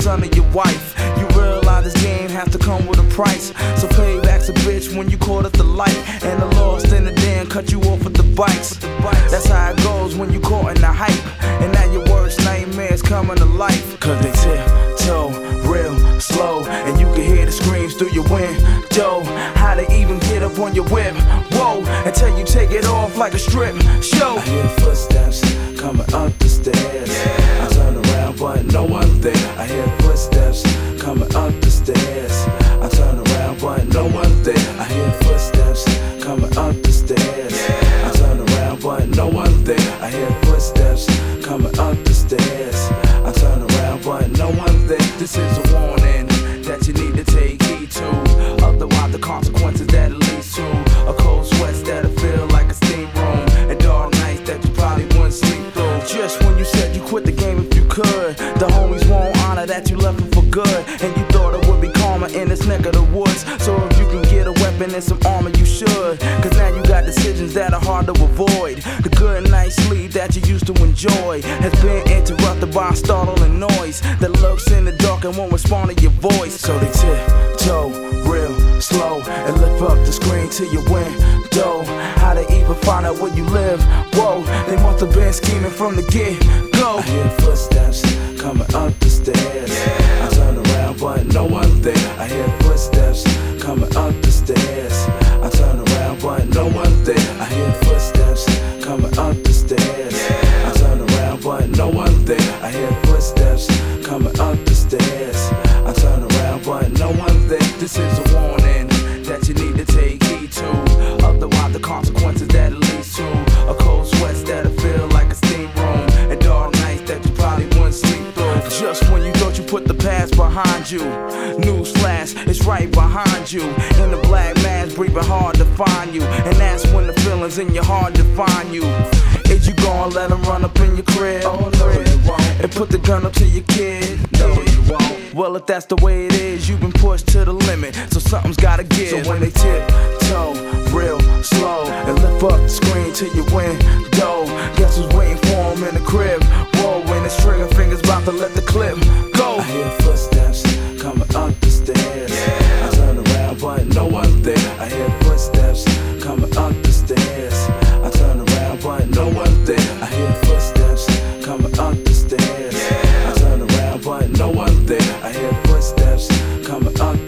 son of your wife. You realize this game has to come with a price, so payback's a bitch when you caught at the light, and the lost in the den cut you off with the bikes. That's how it goes when you caught in the hype, and now your worst nightmares coming to life. Cause they tiptoe real slow, and you can hear the screams through your window. How they even get up on your whip, whoa, until you take it off like a strip show. I hear footsteps coming up the stairs. I turn around but no one there. I hear footsteps coming up the stairs. I turn around but no one there. I hear footsteps coming up the stairs. I turn around but no one there. I hear footsteps coming up the stairs. I turn around but no one there. This is a warning that you need to take heed to, otherwise the consequences that it leads to a cold sweats that'll feel like a steam room, and dark nights that you probably wouldn't sleep through. Just when you said you quit the game if you could, the homies won't honor that you left them for good, and you thought it would be calmer in this neck of the woods. So if you can get a weapon and some armor, you should, cause now you got decisions that are hard to avoid. The good night's sleep that you used to enjoy has been interrupted by a startling noise that lurks in the dark and won't respond to your voice. So they tiptoe real slow and lift up the screen to your window. How they even find out where you live? Whoa, they must have been scheming from the get-go. I hear footsteps coming up the stairs. I turn around but no one there. I hear footsteps coming up the stairs. I turn around but no one there. I hear footsteps coming up the stairs. I turn around but no one there. I hear footsteps coming up the stairs. I turn around but no one there. This is a warning that you need to take heed to, otherwise the consequences that it leads to a cold sweats that'll feel like a steam room, and dark nights that you probably wouldn't sleep through. Just when you thought you put the past behind you, newsflash, it's right behind you. In the black mask, breathing hard to find you, and that's when the feelings in your heart define you. Is you gonna let them run up in your crib? Oh no, you won't. And put the gun up to your kid? No, you won't. Well, if that's the way it is, you've been pushed to the limit, so something's gotta give. So when they tiptoe real slow and lift up the screen to your window, guess who's waiting for him in the crib? Whoa, when his trigger fingers about to let the clip go. I hear footsteps coming up the stairs. I turn around but no one there. I hear footsteps coming up the stairs. I turn around but no one there. I hear footsteps coming up the stairs. I turn around but no one there. I hear footsteps coming up